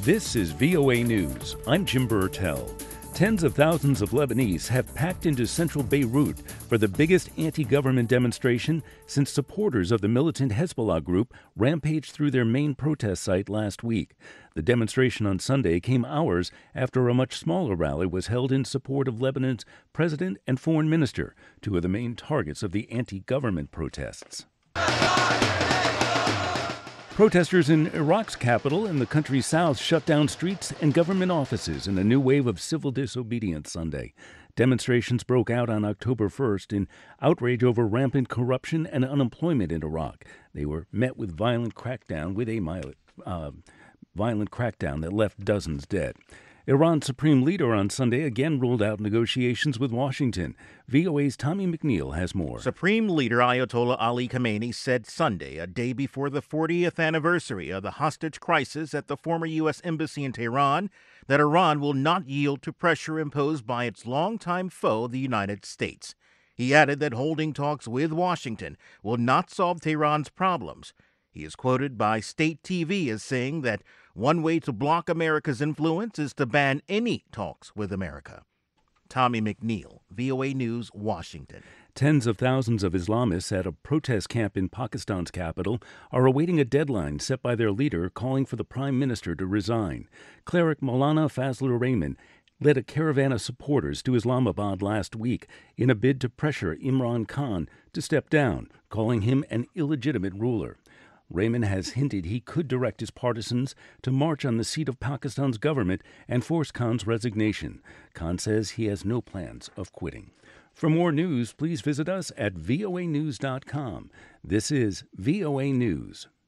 This is VOA News. I'm Jim Burtell. Tens of thousands of Lebanese have packed into central Beirut for the biggest anti-government demonstration since supporters of the militant Hezbollah group rampaged through their main protest site last week. The demonstration on Sunday came hours after a much smaller rally was held in support of Lebanon's president and foreign minister, two of the main targets of the anti-government protests. Protesters in Iraq's capital and the country's south shut down streets and government offices in a new wave of civil disobedience Sunday. Demonstrations broke out on October 1st in outrage over rampant corruption and unemployment in Iraq. They were met with violent crackdown that left dozens dead. Iran's supreme leader on Sunday again ruled out negotiations with Washington. VOA's Tommy McNeil has more. Supreme Leader Ayatollah Ali Khamenei said Sunday, a day before the 40th anniversary of the hostage crisis at the former U.S. Embassy in Tehran, that Iran will not yield to pressure imposed by its longtime foe, the United States. He added that holding talks with Washington will not solve Tehran's problems. He is quoted by state TV as saying that one way to block America's influence is to ban any talks with America. Tommy McNeil, VOA News, Washington. Tens of thousands of Islamists at a protest camp in Pakistan's capital are awaiting a deadline set by their leader calling for the prime minister to resign. Cleric Maulana Fazlur Rahman led a caravan of supporters to Islamabad last week in a bid to pressure Imran Khan to step down, calling him an illegitimate ruler. Rahman has hinted he could direct his partisans to march on the seat of Pakistan's government and force Khan's resignation. Khan says he has no plans of quitting. For more news, please visit us at voanews.com. This is VOA News.